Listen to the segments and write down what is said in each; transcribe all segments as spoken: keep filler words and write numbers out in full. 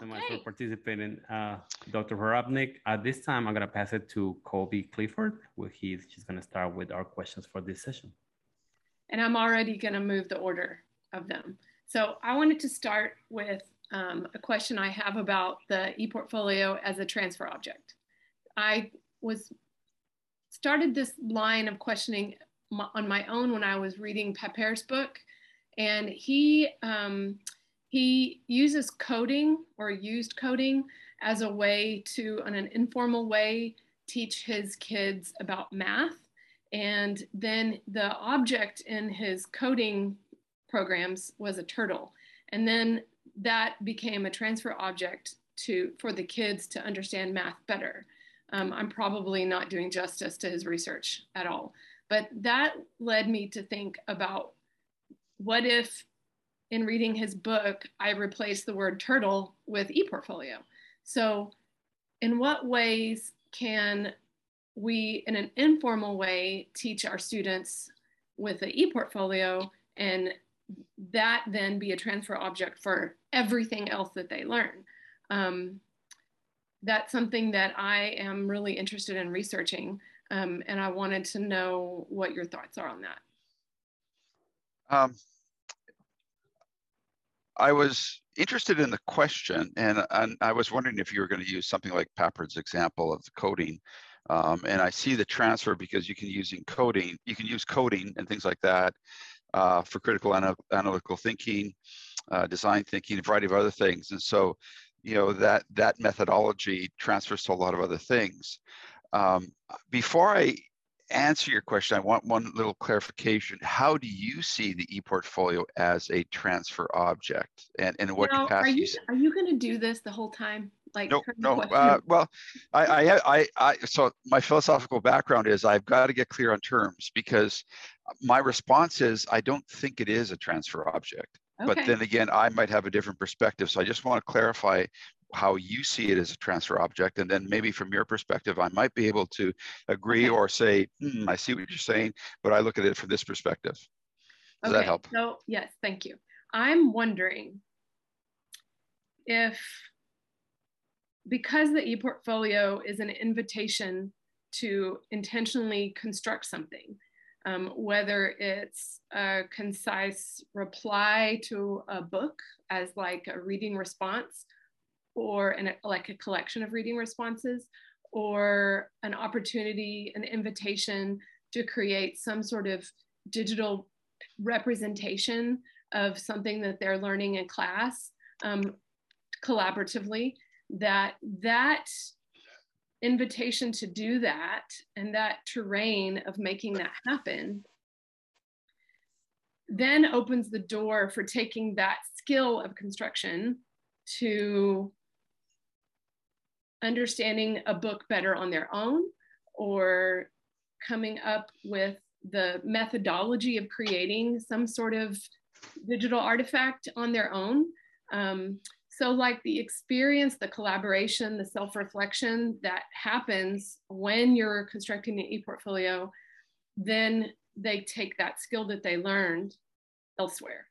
much for participating, uh, Doctor Horabnik. At this time, I'm going to pass it to Colby Clifford. Where he's she's going to start with our questions for this session. And I'm already going to move the order of them. So I wanted to start with um, a question I have about the ePortfolio as a transfer object. I was started this line of questioning on my own when I was reading Paper's book, and he um, he uses coding or used coding as a way to, in an informal way, teach his kids about math. And then the object in his coding programs was a turtle. And then that became a transfer object to, for the kids to understand math better. Um, I'm probably not doing justice to his research at all, but that led me to think about what if in reading his book, I replaced the word turtle with ePortfolio. So in what ways can we, in an informal way, teach our students with the ePortfolio, and that then be a transfer object for everything else that they learn? Um, that's something that I am really interested in researching, um, and I wanted to know what your thoughts are on that. Um, I was interested in the question, and, and I was wondering if you were going to use something like Paper's example of the coding. Um, and I see the transfer because you can use encoding, you can use coding and things like that uh, for critical ana analytical thinking, uh, design thinking, a variety of other things. And so, you know, that that methodology transfers to a lot of other things. Um, before I answer your question, I want one little clarification. How do you see the ePortfolio as a transfer object, and, and in what now, capacity? Are you, are you going to do this the whole time? Like, no, no. Uh, well, I, I, I, I, so my philosophical background is I've got to get clear on terms, because my response is I don't think it is a transfer object. Okay. But then again, I might have a different perspective. So I just want to clarify how you see it as a transfer object, and then maybe from your perspective, I might be able to agree okay. or say, hmm, I see what you're saying, but I look at it from this perspective. Does okay. that help? So yes, thank you. I'm wondering if, because the ePortfolio is an invitation to intentionally construct something, um, whether it's a concise reply to a book as like a reading response, or an, like a collection of reading responses, or an opportunity, an invitation to create some sort of digital representation of something that they're learning in class um, collaboratively, that that invitation to do that and that terrain of making that happen then opens the door for taking that skill of construction to understanding a book better on their own, or coming up with the methodology of creating some sort of digital artifact on their own. Um, so like the experience, the collaboration, the self-reflection that happens when you're constructing an ePortfolio, then they take that skill that they learned elsewhere.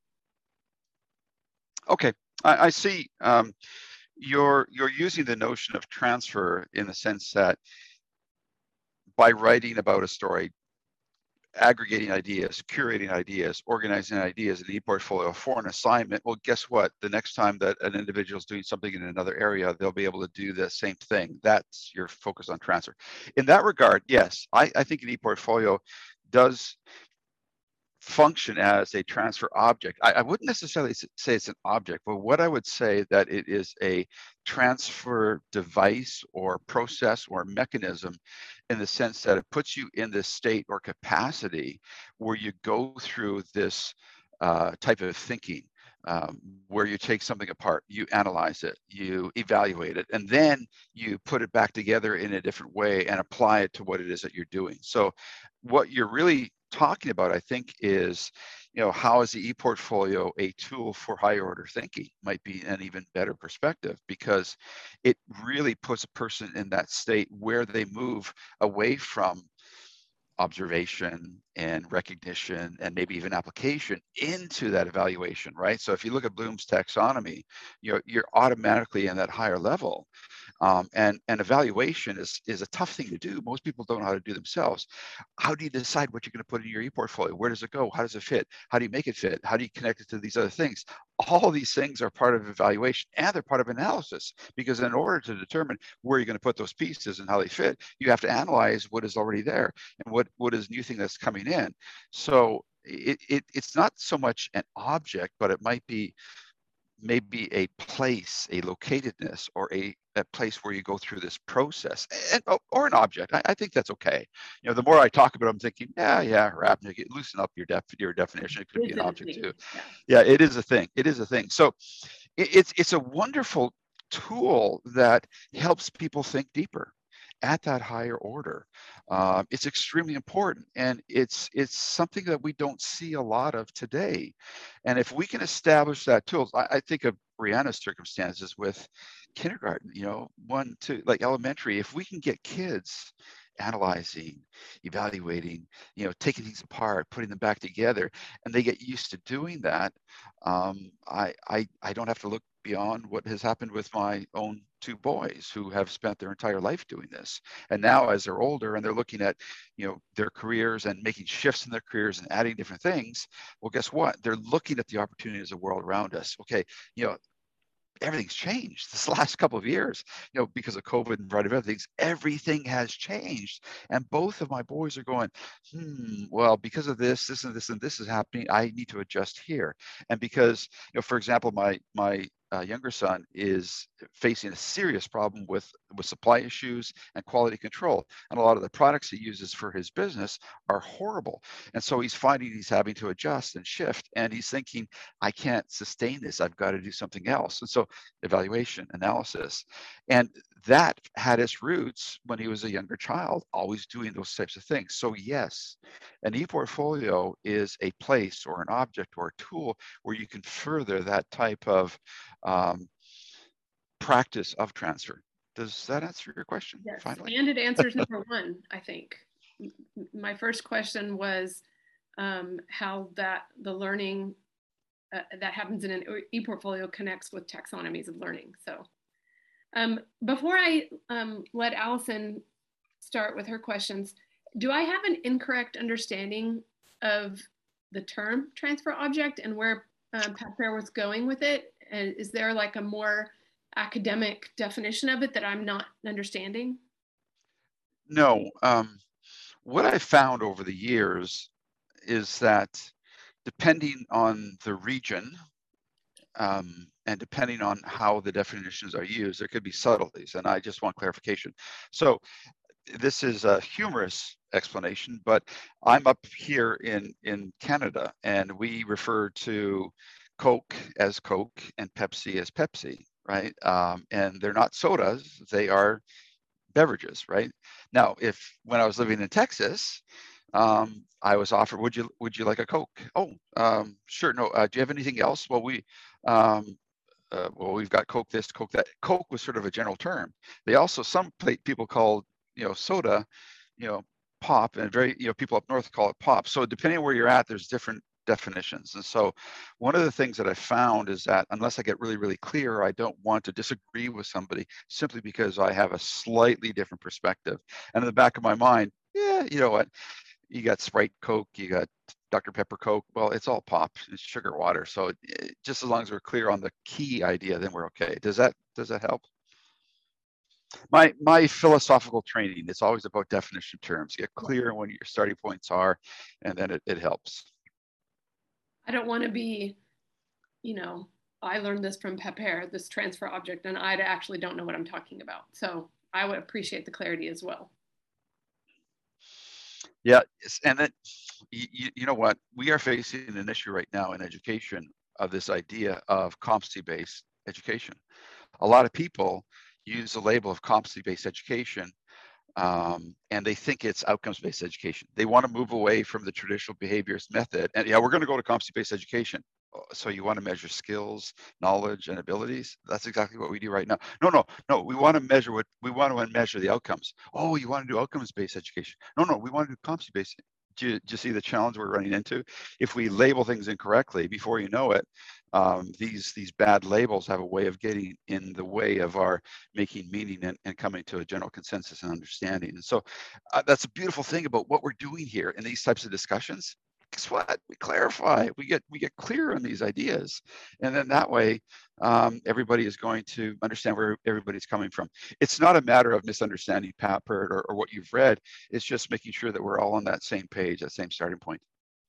Okay, I, I see. Um, You're, you're using the notion of transfer in the sense that by writing about a story, aggregating ideas, curating ideas, organizing ideas in the ePortfolio for an assignment, well, guess what? The next time that an individual is doing something in another area, they'll be able to do the same thing. That's your focus on transfer. In that regard, yes, I, I think an ePortfolio does function as a transfer object. I, I wouldn't necessarily say it's an object, but what I would say that it is a transfer device or process or mechanism, in the sense that it puts you in this state or capacity where you go through this uh, type of thinking, um, where you take something apart, you analyze it, you evaluate it, and then you put it back together in a different way and apply it to what it is that you're doing. So what you're really talking about, I think, is, you know, how is the ePortfolio a tool for higher order thinking? Might be an even better perspective, because it really puts a person in that state where they move away from observation and recognition and maybe even application into that evaluation, right? So if you look at Bloom's taxonomy, you're, you're automatically in that higher level. Um, and, and evaluation is, is a tough thing to do. Most people don't know how to do themselves. How do you decide what you're going to put in your e-portfolio? Where does it go? How does it fit? How do you make it fit? How do you connect it to these other things? All of these things are part of evaluation, and they're part of analysis, because in order to determine where you're going to put those pieces and how they fit, you have to analyze what is already there and what, what is new thing that's coming in. So it, it, it's not so much an object, but it might be maybe a place, a locatedness, or a, a place where you go through this process, and, or an object. I, I think that's okay. You know, the more I talk about it, I'm thinking, yeah, yeah, Rapnick, loosen up your, def your definition. It could Is be an it a object thing? too. Yeah. Yeah, it is a thing. It is a thing. So it, it's, it's a wonderful tool that helps people think deeper at that higher order. Uh, it's extremely important, and it's it's something that we don't see a lot of today. And if we can establish that tool, I, I think of Brianna's circumstances with kindergarten, you know, one, two, like elementary. If we can get kids analyzing, evaluating, you know, taking things apart, putting them back together, and they get used to doing that, um, I, I I don't have to look beyond what has happened with my own two boys who have spent their entire life doing this. And now as they're older and they're looking at, you know, their careers and making shifts in their careers and adding different things, well, guess what? They're looking at the opportunities of the world around us. Okay, you know, everything's changed this last couple of years, you know, because of COVID and variety of other things. Everything has changed. And both of my boys are going, hmm, well, because of this, this and this and this is happening, I need to adjust here. And because, you know, for example, my my uh, younger son is facing a serious problem with with supply issues and quality control, and a lot of the products he uses for his business are horrible. And so he's finding he's having to adjust and shift, and he's thinking, I can't sustain this, I've got to do something else. And so evaluation, analysis, and that had its roots when he was a younger child, always doing those types of things. So yes, an e-portfolio is a place or an object or a tool where you can further that type of um, practice of transfer. Does that answer your question? Yes, Finally? and it answers number one, I think. My first question was um, how that the learning uh, that happens in an e-portfolio connects with taxonomies of learning. So um, before I um, let Allison start with her questions, do I have an incorrect understanding of the term transfer object and where uh, Pat Fair was going with it? And is there like a more academic definition of it that I'm not understanding? No. Um, what I found over the years is that depending on the region um, and depending on how the definitions are used, there could be subtleties. And I just want clarification. So this is a humorous explanation, but I'm up here in, in Canada, and we refer to Coke as Coke and Pepsi as Pepsi, right? Um, and they're not sodas, they are beverages, right? Now, if when I was living in Texas, um, I was offered, would you would you like a Coke? Oh, um, sure. No, uh, do you have anything else? Well, we, um, uh, well, we've got Coke this, Coke that. Coke was sort of a general term. They also, some people called, you know, soda, you know, pop, and very, you know, people up north call it pop. So depending on where you're at, there's different definitions. And so one of the things that I found is that unless I get really, really clear, I don't want to disagree with somebody simply because I have a slightly different perspective. And in the back of my mind, yeah, you know what? You got Sprite Coke, you got Doctor Pepper Coke. Well, it's all pop, it's sugar water. So it, just as long as we're clear on the key idea, then we're okay. Does that does that help? My my philosophical training, it's always about definition terms. Get clear on what your starting points are, and then it, it helps. I don't want to be, you know, I learned this from Pepper, this transfer object, and I actually don't know what I'm talking about. So I would appreciate the clarity as well. Yeah, and then you, you know what? We are facing an issue right now in education of this idea of competency-based education. A lot of people use the label of competency-based education, um, and they think it's outcomes-based education. They want to move away from the traditional behaviorist method, and yeah, we're going to go to competency-based education. so you want to measure skills, knowledge, and abilities? That's exactly what we do right now. No, no, no. We want to measure what we want to measure the outcomes. Oh, you want to do outcomes-based education? No, no. We want to do competency-based. Do you, do you see the challenge we're running into? If we label things incorrectly, before you know it, um, these these bad labels have a way of getting in the way of our making meaning and, and coming to a general consensus and understanding. And so uh, that's a beautiful thing about what we're doing here in these types of discussions. Guess what? We clarify. We get we get clear on these ideas, and then that way, um, everybody is going to understand where everybody's coming from. It's not a matter of misunderstanding Pat Pert or, or what you've read. It's just making sure that we're all on that same page, that same starting point.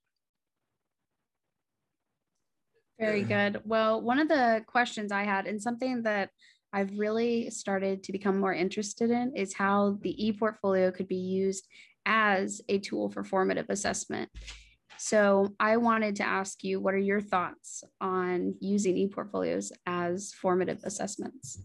Very good. Well, one of the questions I had, and something that I've really started to become more interested in, is how the ePortfolio could be used as a tool for formative assessment. So I wanted to ask you, what are your thoughts on using ePortfolios as formative assessments?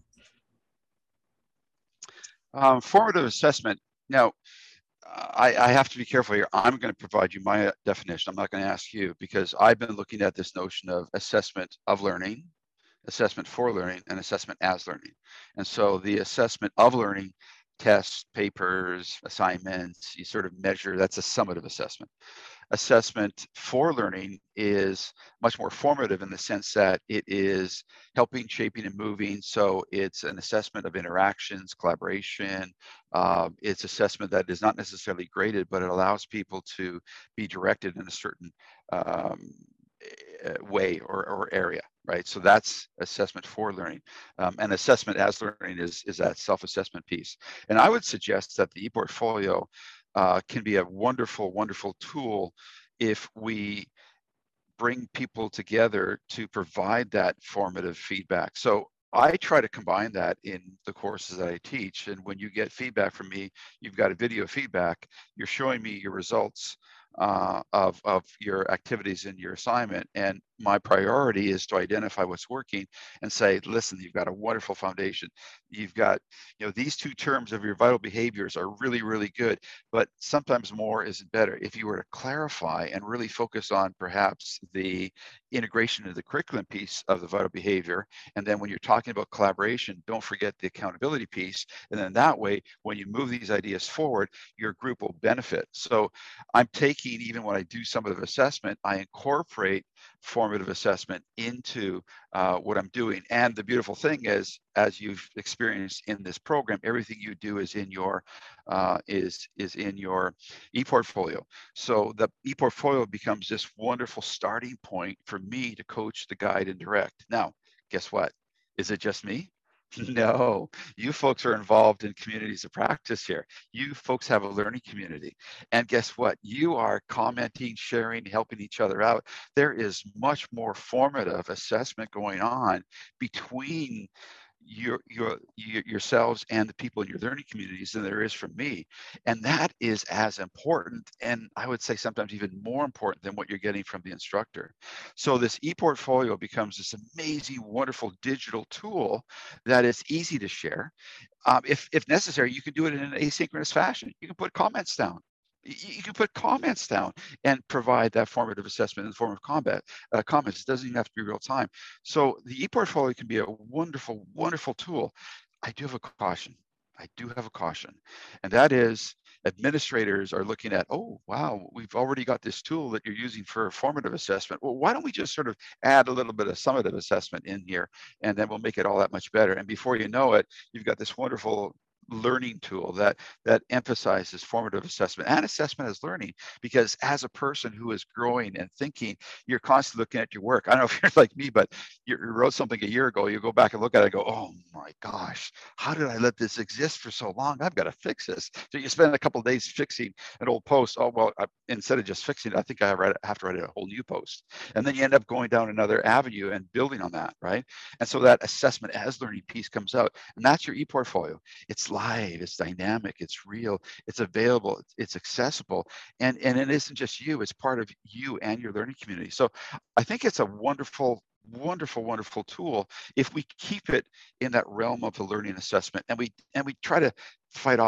Um, formative assessment. Now, I, I have to be careful here. I'm going to provide you my definition. I'm not going to ask you, because I've been looking at this notion of assessment of learning, assessment for learning, and assessment as learning. And so the assessment of learning, tests, papers, assignments, you sort of measure, that's a summative assessment. Assessment for learning is much more formative in the sense that it is helping, shaping, and moving. So it's an assessment of interactions, collaboration. Uh, it's assessment that is not necessarily graded, but it allows people to be directed in a certain um, way or, or area, right? So that's assessment for learning. Um, and assessment as learning is, is that self-assessment piece. And I would suggest that the ePortfolio uh, can be a wonderful, wonderful tool if we bring people together to provide that formative feedback. So I try to combine that in the courses that I teach. And when you get feedback from me, you've got a video feedback, you're showing me your results uh, of, of your activities in your assignment. And my priority is to identify what's working and say, listen, you've got a wonderful foundation. You've got, you know, these two terms of your vital behaviors are really, really good, but sometimes more isn't better. If you were to clarify and really focus on perhaps the integration of the curriculum piece of the vital behavior, and then when you're talking about collaboration, don't forget the accountability piece. And then that way, when you move these ideas forward, your group will benefit. So I'm taking, even when I do summative assessment, I incorporate formative assessment into uh, what I'm doing. And the beautiful thing is, as you've experienced in this program, everything you do is in your uh, is is in your ePortfolio. So the ePortfolio becomes this wonderful starting point for me to coach, the guide, and direct. Now, guess what? Is it just me? No, you folks are involved in communities of practice here. You folks have a learning community. And guess what? You are commenting, sharing, helping each other out. There is much more formative assessment going on between your, your, your yourselves and the people in your learning communities than there is from me. And that is as important, and I would say sometimes even more important than what you're getting from the instructor. So this ePortfolio becomes this amazing, wonderful digital tool that is easy to share. Um, if, if necessary, you can do it in an asynchronous fashion. You can put comments down. You can put comments down and provide that formative assessment in the form of combat, uh, comments. It doesn't even have to be real time. So the ePortfolio can be a wonderful, wonderful tool. I do have a caution. I do have a caution. And that is, administrators are looking at, oh, wow, we've already got this tool that you're using for formative assessment. Well, why don't we just sort of add a little bit of summative assessment in here, and then we'll make it all that much better. And before you know it, you've got this wonderful learning tool that that emphasizes formative assessment and assessment as learning, because as a person who is growing and thinking, you're constantly looking at your work. I don't know if you're like me, but you wrote something a year ago, you go back and look at it and go, oh my gosh, how did I let this exist for so long? I've got to fix this. So you spend a couple of days fixing an old post. Oh, well, I, instead of just fixing it, I think I have to write a whole new post. And then you end up going down another avenue and building on that, right? And so that assessment as learning piece comes out, and that's your ePortfolio. It's live, it's dynamic, it's real, it's available, it's accessible, and and it isn't just you, it's part of you and your learning community. So I think it's a wonderful wonderful wonderful tool if we keep it in that realm of the learning assessment, and we and we try to fight off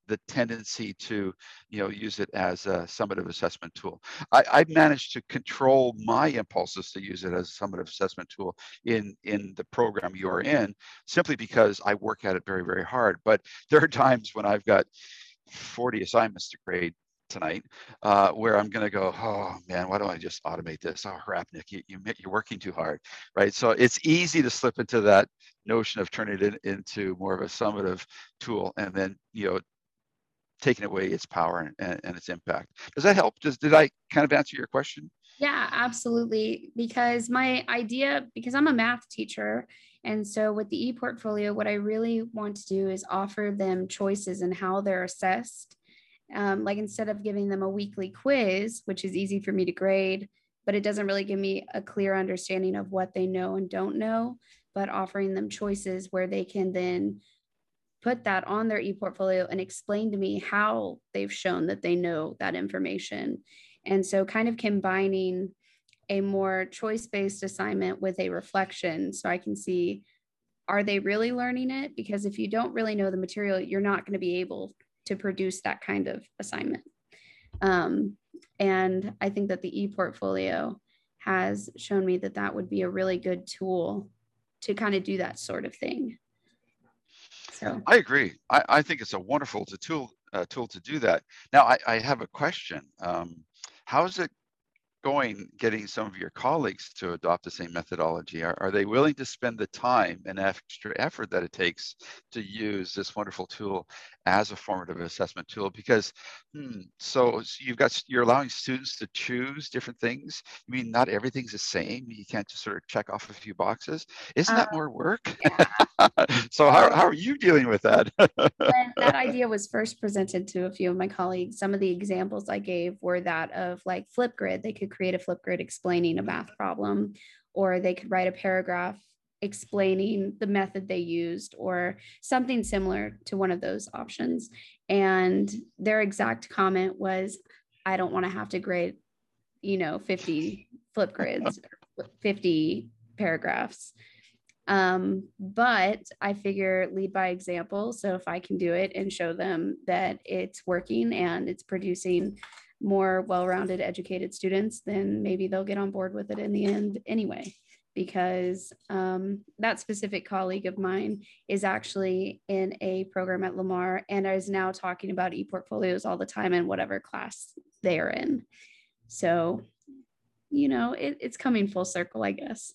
the tendency to, you know, use it as a summative assessment tool. I, I've managed to control my impulses to use it as a summative assessment tool in, in the program you're in, simply because I work at it very, very hard. But there are times when I've got forty assignments to grade tonight, uh, where I'm going to go, oh man, why don't I just automate this? Oh, Hrapnik, you, you, you're working too hard, right? So it's easy to slip into that notion of turning it into more of a summative tool, and then, you know, taking away its power and, and, and its impact. Does that help? Does, did I kind of answer your question? Yeah, absolutely. Because my idea, because I'm a math teacher, and so with the ePortfolio, what I really want to do is offer them choices in how they're assessed. Um, like instead of giving them a weekly quiz, which is easy for me to grade, but it doesn't really give me a clear understanding of what they know and don't know, but offering them choices where they can then put that on their ePortfolio and explain to me how they've shown that they know that information. And so kind of combining a more choice-based assignment with a reflection, so I can see, are they really learning it? Because if you don't really know the material, you're not going to be able to produce that kind of assignment. Um, and I think that the ePortfolio has shown me that that would be a really good tool to kind of do that sort of thing. So I agree. I, I think it's a wonderful tool, uh, tool to do that. Now, I, I have a question. Um, how is it going getting some of your colleagues to adopt the same methodology? Are, are they willing to spend the time and extra effort that it takes to use this wonderful tool as a formative assessment tool? Because, hmm, so, so you've got, you're allowing students to choose different things. I mean, not everything's the same. You can't just sort of check off a few boxes. Isn't uh, that more work? yeah. So how, how are you dealing with that? When that idea was first presented to a few of my colleagues, some of the examples I gave were that of like Flipgrid. They could create a Flipgrid explaining a math problem, or they could write a paragraph explaining the method they used, or something similar to one of those options. And their exact comment was, I don't want to have to grade, you know, fifty Flipgrids, fifty paragraphs. Um, but I figure lead by example. So if I can do it and show them that it's working and it's producing more well-rounded educated students, then maybe they'll get on board with it in the end anyway, because um, that specific colleague of mine is actually in a program at Lamar and is now talking about ePortfolios all the time in whatever class they are in. So, you know, it, it's coming full circle, I guess.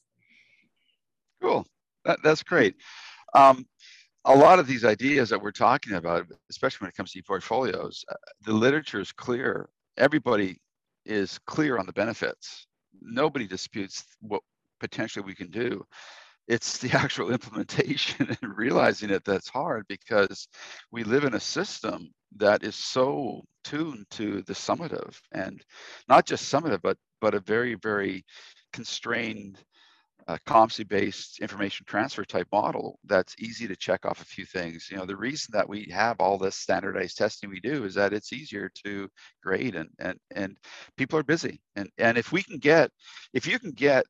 Cool. That, that's great. Um, a lot of these ideas that we're talking about, especially when it comes to ePortfolios, uh, the literature is clear. Everybody is clear on the benefits. Nobody disputes what potentially we can do. It's the actual implementation and realizing it that's hard, because we live in a system that is so tuned to the summative, and not just summative, but but a very, very constrained Uh, COMSI-based information transfer type model that's easy to check off a few things. You know, the reason that we have all this standardized testing we do is that it's easier to grade, and and and people are busy. And and if we can get, if you can get,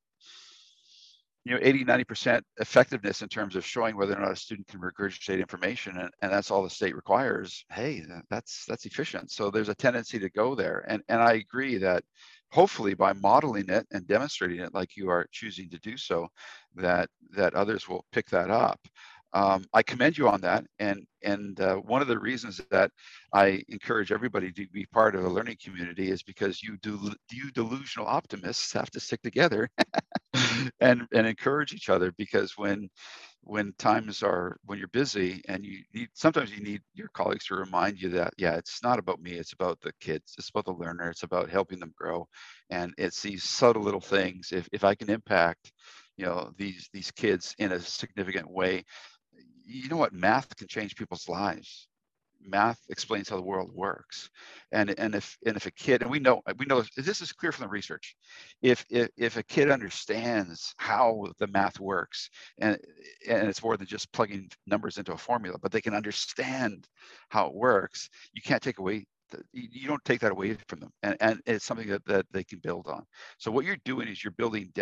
you know, eighty, ninety percent effectiveness in terms of showing whether or not a student can regurgitate information, and, and that's all the state requires, hey, that's that's efficient. So there's a tendency to go there. And and I agree that hopefully by modeling it and demonstrating it like you are choosing to do so, that that others will pick that up. Um, I commend you on that. And and uh, one of the reasons that I encourage everybody to be part of a learning community is because you do you delusional optimists have to stick together and and encourage each other, because when when times are, when you're busy and you need, sometimes you need your colleagues to remind you that, yeah, it's not about me, it's about the kids, it's about the learner, it's about helping them grow. And it's these subtle little things. If, if I can impact, you know, these these kids in a significant way, you know what, math can change people's lives. Math explains how the world works. And and if and if a kid, and we know we know this is clear from the research, if if, if a kid understands how the math works, and and it's more than just plugging numbers into a formula, but they can understand how it works, you can't take away the, you don't take that away from them, and and it's something that, that they can build on. So what you're doing is you're building depth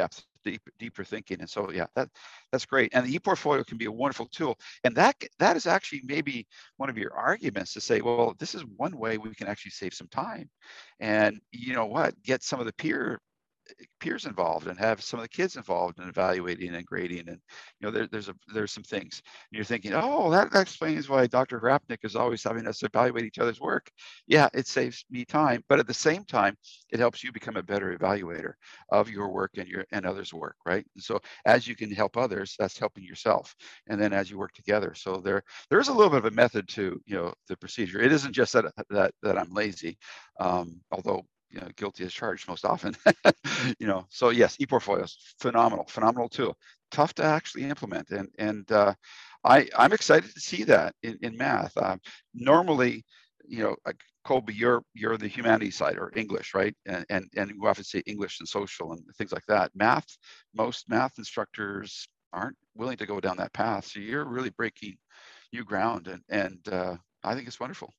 deep, deeper thinking. And so, yeah, that that's great. And the ePortfolio can be a wonderful tool. And that that is actually maybe one of your arguments to say, well, this is one way we can actually save some time. And you know what? Get some of the peer peers involved and have some of the kids involved in evaluating and grading. And you know, there, there's a there's some things and you're thinking, oh, that, that explains why Doctor Hrapnik is always having us evaluate each other's work. Yeah, it saves me time, but at the same time, it helps you become a better evaluator of your work and your and others' work, right? And so as you can help others, that's helping yourself. And then as you work together, so there there is a little bit of a method to, you know, the procedure. It isn't just that that that I'm lazy, um, although, you know, guilty as charged most often. You know, so yes, ePortfolio is phenomenal, phenomenal tool. Tough to actually implement, and and uh, I I'm excited to see that in, in math. Um, normally, you know, like Colby, you're you're the humanities side or English, right? And and and we often say English and social and things like that. Math, most math instructors aren't willing to go down that path. So you're really breaking new ground, and and uh, I think it's wonderful.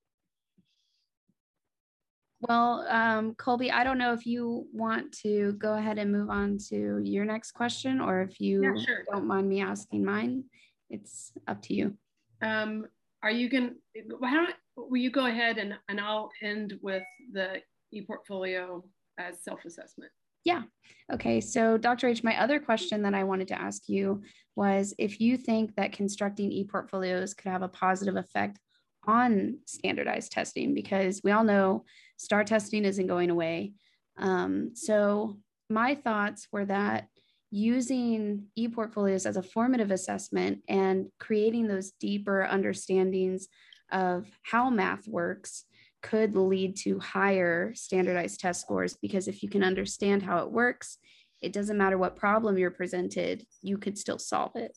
Well, um, Colby, I don't know if you want to go ahead and move on to your next question, or if you Yeah, sure. don't mind me asking mine. It's up to you. Um, are you going to, why don't, will you go ahead and, and I'll end with the ePortfolio as self-assessment. Yeah. Okay. So Doctor H, my other question that I wanted to ask you was if you think that constructing ePortfolios could have a positive effect on standardized testing, because we all know STAR testing isn't going away. Um, so my thoughts were that using ePortfolios as a formative assessment and creating those deeper understandings of how math works could lead to higher standardized test scores, because if you can understand how it works, it doesn't matter what problem you're presented, you could still solve it.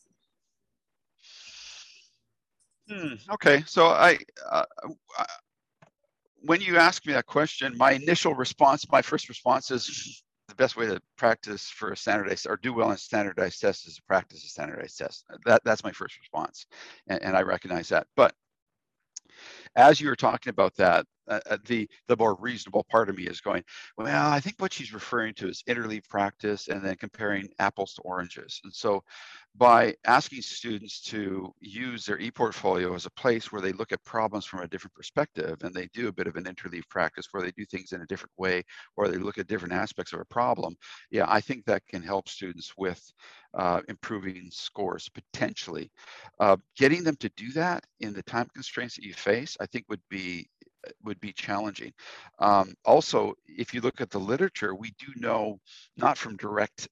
Hmm, okay, so I, uh, I, when you ask me that question, my initial response, my first response is the best way to practice for a standardized or do well in standardized tests is to practice a standardized test. That, that's my first response, and, and I recognize that. But as you were talking about that, uh, the the more reasonable part of me is going, well, I think what she's referring to is interleave practice and then comparing apples to oranges. And so by asking students to use their ePortfolio as a place where they look at problems from a different perspective, and they do a bit of an interleave practice where they do things in a different way, or they look at different aspects of a problem, yeah, I think that can help students with uh, improving scores potentially. Uh, getting them to do that in the time constraints that you face, I think would be would be challenging. Um, also, if you look at the literature, we do know, not from direct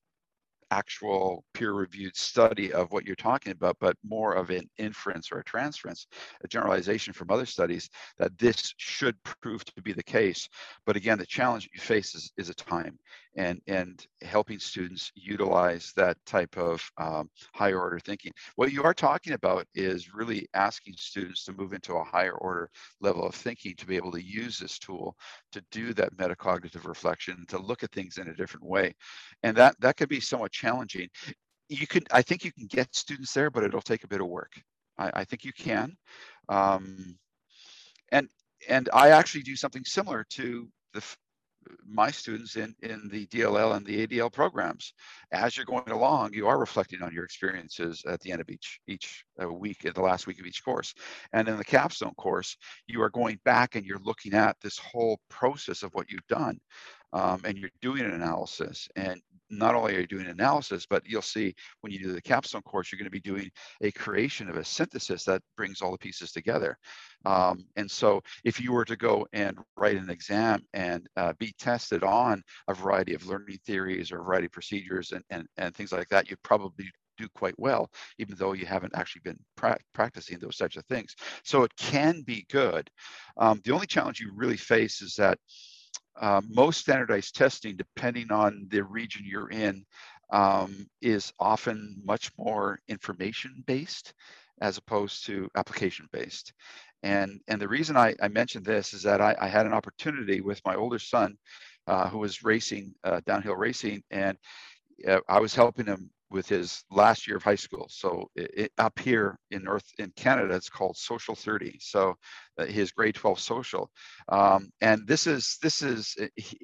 actual peer-reviewed study of what you're talking about, but more of an inference or a transference, a generalization from other studies, that this should prove to be the case. But again, the challenge you face is, is a time, and, and helping students utilize that type of um, higher order thinking. What you are talking about is really asking students to move into a higher order level of thinking to be able to use this tool to do that metacognitive reflection, to look at things in a different way. And that, that could be somewhat challenging. You could, I think you can get students there, but it'll take a bit of work. I, I think you can. Um, and, and I actually do something similar to the, my students in, in the D L L and the A D L programs. As you're going along, you are reflecting on your experiences at the end of each, each uh, week, at the last week of each course. And in the capstone course, you are going back and you're looking at this whole process of what you've done. Um, and you're doing an analysis. And not only are you doing analysis, but you'll see when you do the capstone course, you're going to be doing a creation of a synthesis that brings all the pieces together. Um, and so if you were to go and write an exam and uh, be tested on a variety of learning theories or a variety of procedures and, and, and things like that, you'd probably do quite well, even though you haven't actually been pra practicing those types of things. So it can be good. Um, the only challenge you really face is that Uh, most standardized testing, depending on the region you're in, um, is often much more information-based as opposed to application-based. And, and the reason I, I mentioned this is that I, I had an opportunity with my older son uh, who was racing, uh, downhill racing, and uh, I was helping him with his last year of high school. So it, it, up here in North in Canada, it's called Social thirty. So uh, his grade twelve social, um, and this is this is in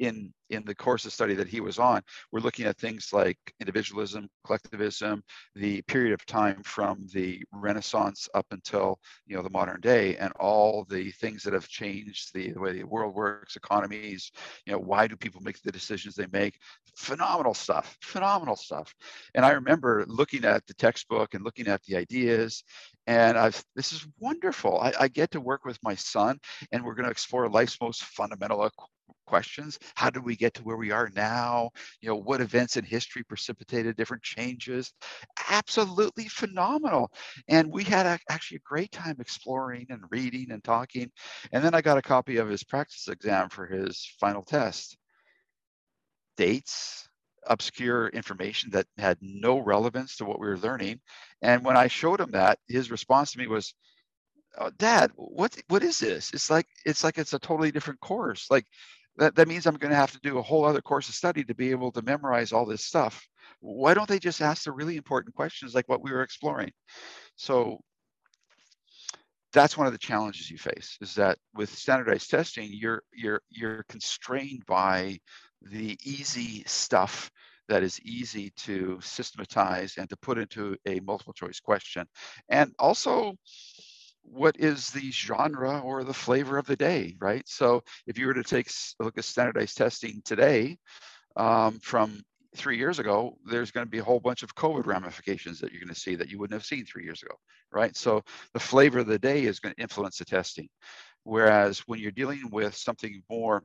in the course of study that he was on, we're looking at things like individualism, collectivism, the period of time from the Renaissance up until, you know, the modern day, and all the things that have changed the, the way the world works, economies, you know, why do people make the decisions they make? Phenomenal stuff, phenomenal stuff. And I remember looking at the textbook and looking at the ideas, and I've, this is wonderful. I, I get to work with my son, and we're going to explore life's most fundamental questions. How did we get to where we are now? You know, what events in history precipitated different changes? Absolutely phenomenal. And we had a, actually a great time exploring and reading and talking. And then I got a copy of his practice exam for his final test. Dates, obscure information that had no relevance to what we were learning. And when I showed him that, his response to me was, "Oh, Dad, what what is this? It's like it's like it's a totally different course. Like that, that means I'm going to have to do a whole other course of study to be able to memorize all this stuff. Why don't they just ask the really important questions like what we were exploring?" So that's one of the challenges you face, is that with standardized testing, you're you're you're constrained by the easy stuff that is easy to systematize and to put into a multiple choice question. And also, what is the genre or the flavor of the day, right? So if you were to take a look at standardized testing today, um, from three years ago, there's going to be a whole bunch of COVID ramifications that you're going to see that you wouldn't have seen three years ago, right? So the flavor of the day is going to influence the testing. Whereas when you're dealing with something more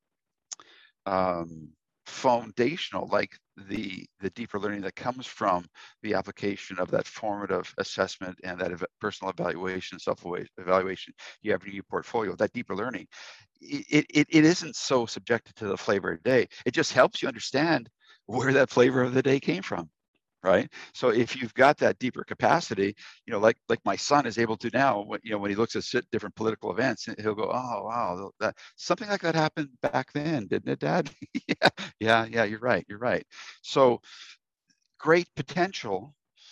um, foundational, like the the deeper learning that comes from the application of that formative assessment and that ev- personal evaluation, self-evaluation you have in your portfolio, that deeper learning, it, it, it isn't so subjected to the flavor of the day. It just helps you understand where that flavor of the day came from, right? So if you've got that deeper capacity, you know, like like my son is able to now, when, you know, when he looks at different political events, he'll go, "Oh, wow, that something like that happened back then, didn't it, Dad?" yeah, yeah, yeah, you're right, you're right. So great potential,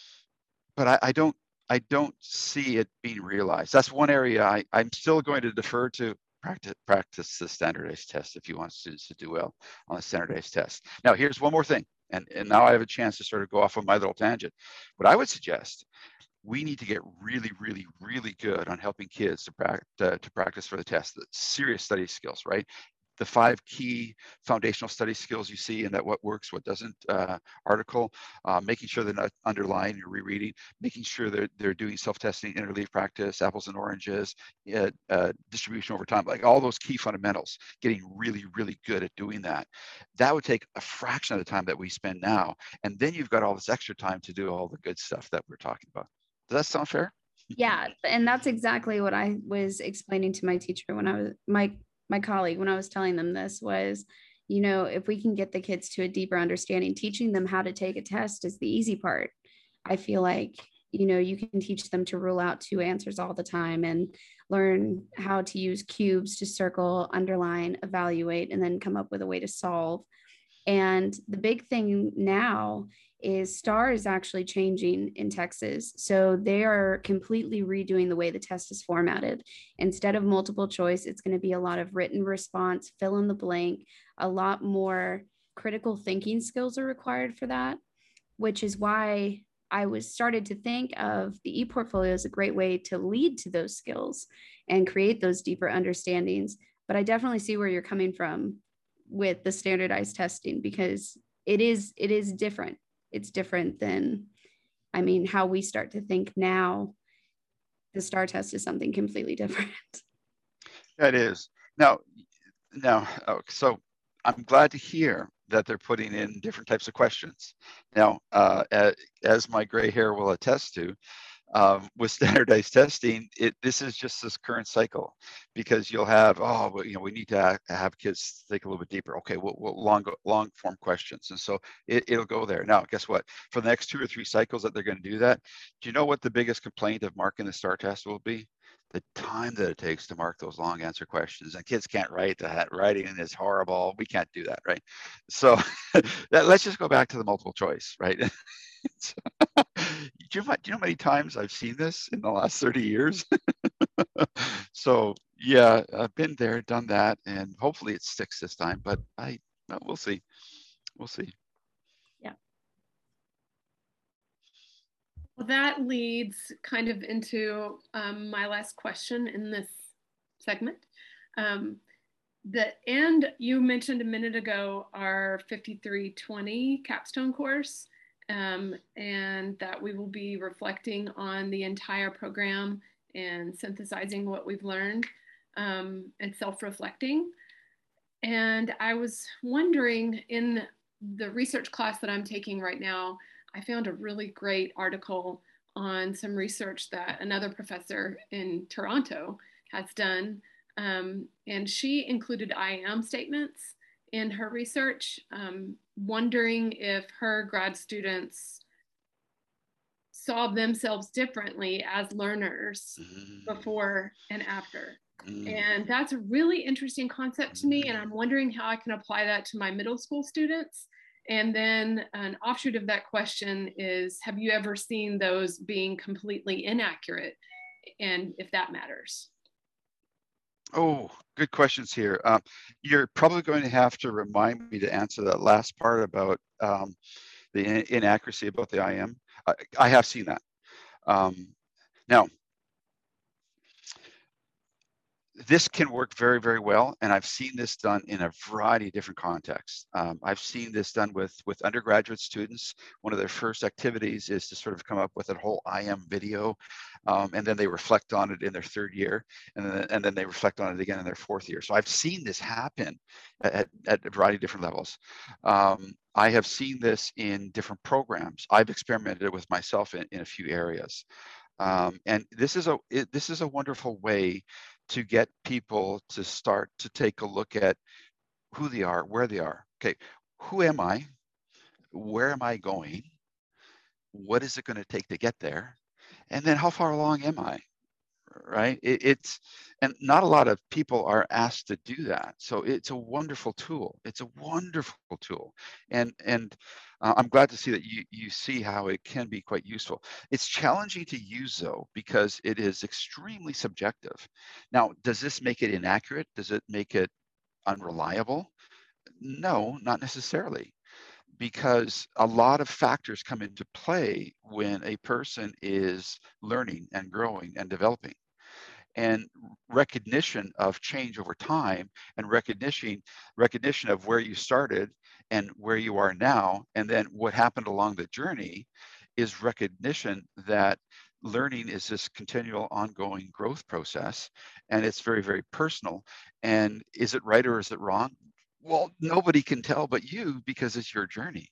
but I, I don't, I don't see it being realized. That's one area I, I'm still going to defer to. Practice, practice the standardized test if you want students to do well on the standardized test. Now, here's one more thing. And, and now I have a chance to sort of go off on my little tangent. What I would suggest, we need to get really, really, really good on helping kids to, pra- to, to practice for the test, the serious study skills, right? The five key foundational study skills you see in that what works, what doesn't uh, article, uh, making sure they're not underlying or rereading, making sure they're, they're doing self-testing, interleave practice, apples and oranges, uh, uh, distribution over time, like all those key fundamentals, getting really, really good at doing that. That would take a fraction of the time that we spend now. And then you've got all this extra time to do all the good stuff that we're talking about. Does that sound fair? Yeah. And that's exactly what I was explaining to my teacher when I was, my my colleague, when I was telling them this was, you know, if we can get the kids to a deeper understanding, teaching them how to take a test is the easy part. I feel like, you know, you can teach them to rule out two answers all the time and learn how to use cubes to circle, underline, evaluate, and then come up with a way to solve. And the big thing now is STAR is actually changing in Texas. So they are completely redoing the way the test is formatted. Instead of multiple choice, it's going to be a lot of written response, fill in the blank, a lot more critical thinking skills are required for that, which is why I was started to think of the ePortfolio as a great way to lead to those skills and create those deeper understandings. But I definitely see where you're coming from with the standardized testing, because it is it is different. It's different than, I mean, how we start to think now. The STAR test is something completely different. Yeah, it is. Now, now, oh, so I'm glad to hear that they're putting in different types of questions. Now, uh, as my gray hair will attest to, um, with standardized testing, it this is just this current cycle, because you'll have, oh, well, you know, we need to ha- have kids think a little bit deeper. Okay, well, well long long form questions, and so it, it'll go there. Now, guess what? For the next two or three cycles that they're going to do that, do you know what the biggest complaint of marking the STAR test will be? The time that it takes to mark those long answer questions, and kids can't write. The writing is horrible. We can't do that, right? So that, let's just go back to the multiple choice, right? do, you know, do you know how many times I've seen this in the last thirty years? So yeah, I've been there, done that, and hopefully it sticks this time. But I, no, we'll see. We'll see. Yeah. Well, that leads kind of into um, my last question in this segment. Um, the and you mentioned a minute ago our fifty-three twenty capstone course, um, and that we will be reflecting on the entire program and synthesizing what we've learned, um, and self-reflecting. And I was wondering, in the research class that I'm taking right now, I found a really great article on some research that another professor in Toronto has done. Um, and she included I am statements in her research, um, wondering if her grad students saw themselves differently as learners Mm. before and after. Mm. And that's a really interesting concept to me. And I'm wondering how I can apply that to my middle school students. And then an offshoot of that question is, have you ever seen those being completely inaccurate? And if that matters. Oh, good questions here. Um, you're probably going to have to remind me to answer that last part about um, the in inaccuracy about the I am. I, I have seen that. Um, now, this can work very, very well, and I've seen this done in a variety of different contexts. Um, I've seen this done with, with undergraduate students. One of their first activities is to sort of come up with a whole I am video, um, and then they reflect on it in their third year, and then, and then they reflect on it again in their fourth year. So I've seen this happen at, at a variety of different levels. Um, I have seen this in different programs. I've experimented with myself in, in a few areas. Um, and this is a it, this is a wonderful way to get people to start to take a look at who they are, where they are. Okay, who am I? Where am I going? What is it going to take to get there? And then how far along am I? Right? It, it's and not a lot of people are asked to do that. So it's a wonderful tool. It's a wonderful tool, and and uh, I'm glad to see that you you see how it can be quite useful. It's challenging to use though because it is extremely subjective. Now, does this make it inaccurate? Does it make it unreliable? No, not necessarily, because a lot of factors come into play when a person is learning and growing and developing. And recognition of change over time, and recognition recognition of where you started and where you are now, and then what happened along the journey, is recognition that learning is this continual ongoing growth process, and it's very, very personal. And is it right or is it wrong? Well, nobody can tell but you, because it's your journey.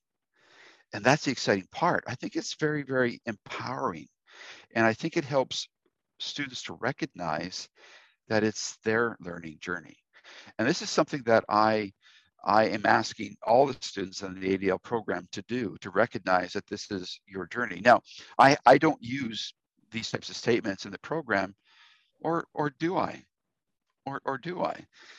And that's the exciting part. I think it's very, very empowering. And I think it helps students to recognize that it's their learning journey. And this is something that I I am asking all the students in the A D L program to do, to recognize that this is your journey. Now, I, I don't use these types of statements in the program, or or do I? Or, or do I?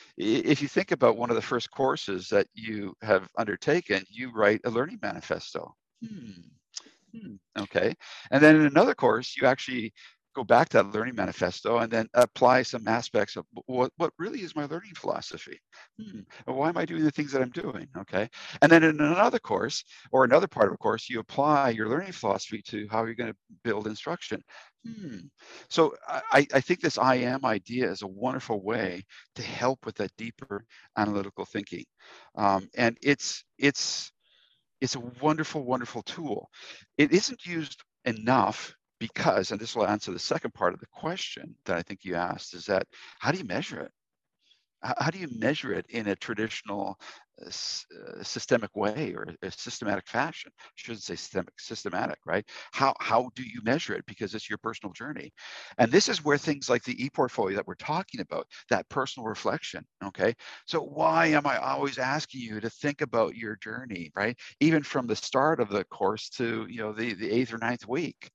If you think about one of the first courses that you have undertaken, you write a learning manifesto. Hmm. Hmm. Okay. And then in another course, you actually go back to that learning manifesto and then apply some aspects of what, what really is my learning philosophy. Hmm. Why am I doing the things that I'm doing? Okay. And then in another course, or another part of a course, you apply your learning philosophy to how you're going to build instruction. Hmm. So I, I think this I am idea is a wonderful way to help with that deeper analytical thinking. Um, and it's, it's, it's a wonderful, wonderful tool. It isn't used enough because, and this will answer the second part of the question that I think you asked, is that how do you measure it? How do you measure it in a traditional uh, systemic way, or a systematic fashion? I shouldn't say systemic, systematic, right? How, how do you measure it? Because it's your personal journey. And this is where things like the ePortfolio that we're talking about, that personal reflection, okay? So why am I always asking you to think about your journey, right? Even from the start of the course to, you know, the, the eighth or ninth week.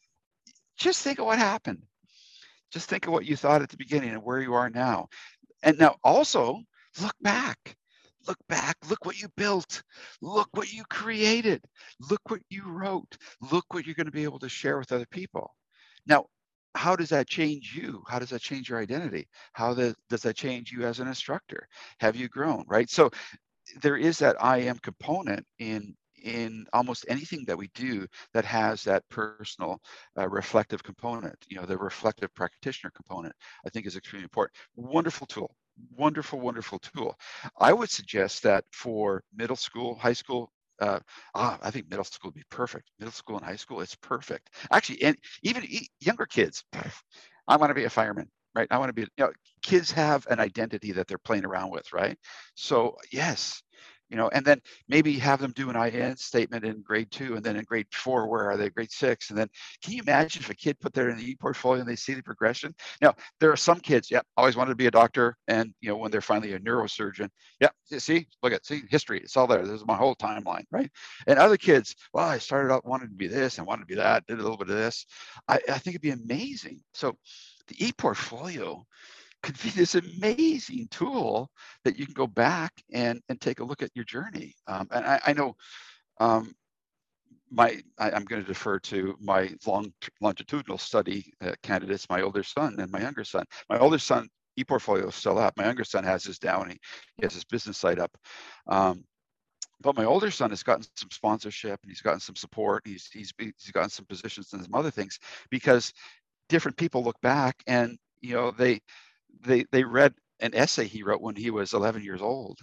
Just think of what happened. Just think of what you thought at the beginning and where you are now. And now also look back, look back, look what you built, look what you created, look what you wrote, look what you're going to be able to share with other people. Now, how does that change you? How does that change your identity? How does that change you as an instructor? Have you grown, right? So there is that I am component in in almost anything that we do that has that personal uh, reflective component. You know, the reflective practitioner component, I think, is extremely important. Wonderful tool, wonderful, wonderful tool. I would suggest that for middle school, high school, uh, ah, I think middle school would be perfect. Middle school and high school, it's perfect. Actually, and even e- younger kids, I want to be a fireman, right? I want to be, you know, kids have an identity that they're playing around with, right? So yes, you know, and then maybe have them do an I N statement in grade two, and then in grade four, where are they? Grade six, and then can you imagine if a kid put that in the e-portfolio and they see the progression? Now, there are some kids, yeah, always wanted to be a doctor, and you know, when they're finally a neurosurgeon, yeah, see, look at, see, history, it's all there. This is my whole timeline, right? And other kids, well, I started out wanting to be this, and wanted to be that, did a little bit of this. I, I think it'd be amazing. So, the e-portfolio could be this amazing tool that you can go back and and take a look at your journey. Um, and I, I know um, my I, I'm going to defer to my long longitudinal study uh, candidates, my older son and my younger son. My older son, ePortfolio is still up. My younger son has his down. He, he has his business site up. Um, but my older son has gotten some sponsorship, and he's gotten some support. He's he's he's gotten some positions and some other things because different people look back and you know they they they read an essay he wrote when he was eleven years old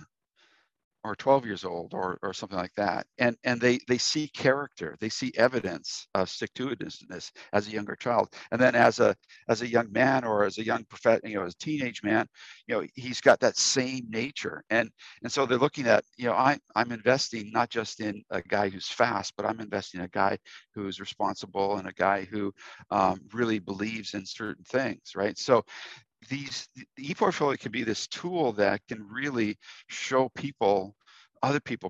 or twelve years old or or something like that, and and they they see character, they see evidence of stick-to-itiveness as a younger child, and then as a as a young man or as a young prof- you know as a teenage man, you know he's got that same nature, and and so they're looking at, you know I I'm investing not just in a guy who's fast, but I'm investing in a guy who's responsible and a guy who um, really believes in certain things, right? So these the ePortfolio can be this tool that can really show people, other people,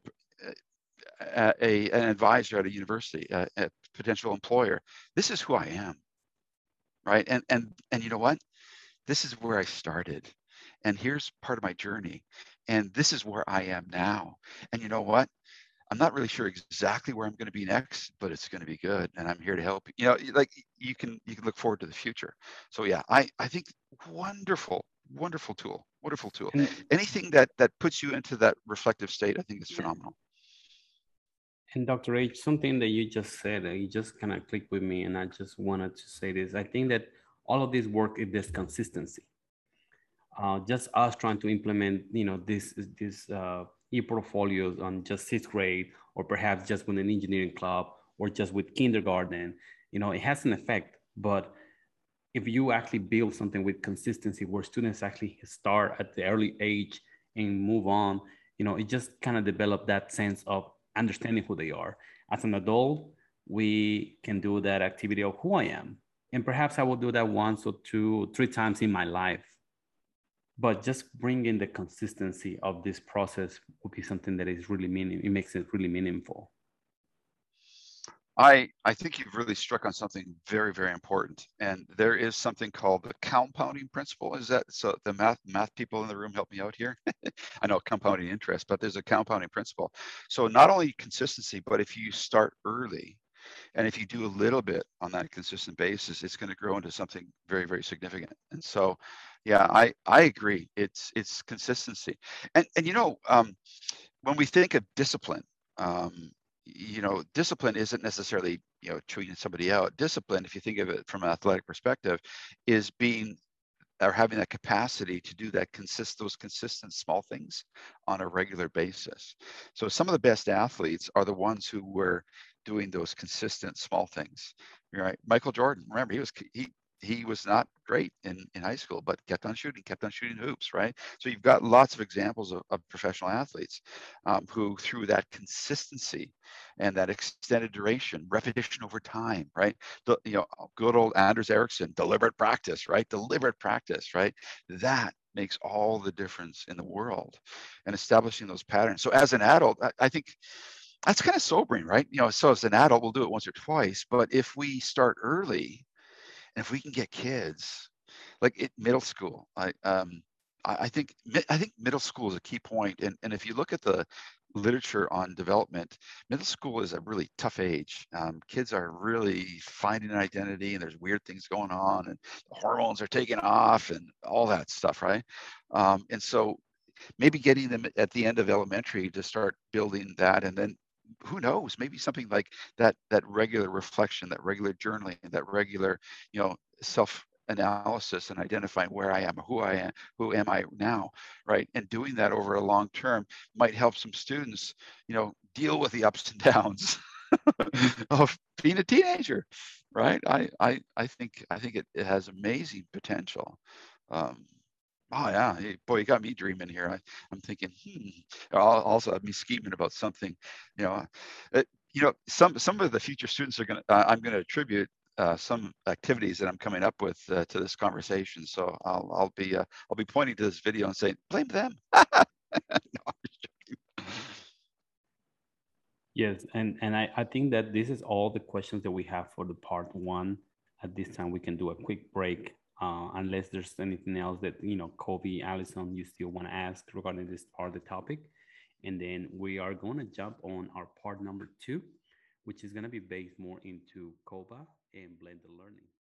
uh, a, an advisor at a university, a, a potential employer, this is who I am, right? And and and you know what? This is where I started, and here's part of my journey, and this is where I am now. And you know what? I'm not really sure exactly where I'm going to be next, but it's going to be good, and I'm here to help. You know, like you can you can look forward to the future. So yeah, I I think wonderful, wonderful tool, wonderful tool. And, Anything that that puts you into that reflective state, I think is Yeah. phenomenal. and Doctor H, something that you just said, uh, you just kind of clicked with me, and I just wanted to say this. I think that all of this work is this consistency. Uh, just us trying to implement, you know, this this uh, e-portfolios on just sixth grade, or perhaps just with an engineering club, or just with kindergarten, you know, it has an effect. But if you actually build something with consistency, where students actually start at the early age and move on, you know, it just kind of develop that sense of understanding who they are. As an adult, we can do that activity of who I am, and perhaps I will do that once or two, three times in my life. But just bringing the consistency of this process would be something that is really meaning. It makes it really meaningful. I I think you've really struck on something very, very important. And there is something called the compounding principle. Is that so? The math math people in the room help me out here. I know compounding interest, but there's a compounding principle. So not only consistency, but if you start early, and if you do a little bit on that consistent basis, it's going to grow into something very, very significant. And so, yeah, I I agree. It's it's consistency, and and you know, um, when we think of discipline, um, you know, discipline isn't necessarily, you know, treating somebody out. Discipline, if you think of it from an athletic perspective, is being or having that capacity to do that consist those consistent small things on a regular basis. So some of the best athletes are the ones who were doing those consistent small things. Right? Michael Jordan, remember, he was he he was not great in, in high school, but kept on shooting, kept on shooting hoops, right? So you've got lots of examples of, of professional athletes um, who, through that consistency and that extended duration, repetition over time, right? The, you know, good old Anders Ericsson, deliberate practice, right? Deliberate practice, right? That makes all the difference in the world, and establishing those patterns. So as an adult, I, I think that's kind of sobering, right? You know, so as an adult, we'll do it once or twice, but if we start early, and if we can get kids like it, middle school, I um I, I think I think middle school is a key point. And and if you look at the literature on development, middle school is a really tough age. Um, kids are really finding an identity, and there's weird things going on, and the hormones are taking off, and all that stuff, right? Um, and so maybe getting them at the end of elementary to start building that, and then who knows, maybe something like that, that regular reflection, that regular journaling, that regular, you know, self analysis and identifying where I am, who I am, who am I now, right? And doing that over a long term might help some students, you know, deal with the ups and downs of being a teenager, right? I I I think I think it, it has amazing potential. Um, oh yeah, hey, boy, you got me dreaming here. I, I'm thinking, hmm. I'll also have me scheming about something, you know. It, you know, some some of the future students are gonna. Uh, I'm gonna attribute uh, some activities that I'm coming up with uh, to this conversation. So I'll I'll be uh, I'll be pointing to this video and saying, blame them. No, I'm just joking. Yes, and and I, I think that this is all the questions that we have for the part one. At this time, we can do a quick break, uh, unless there's anything else that, you know, Kobe, Allison, you still want to ask regarding this part of the topic. And then we are going to jump on our part number two, which is going to be based more into COBA and blended learning.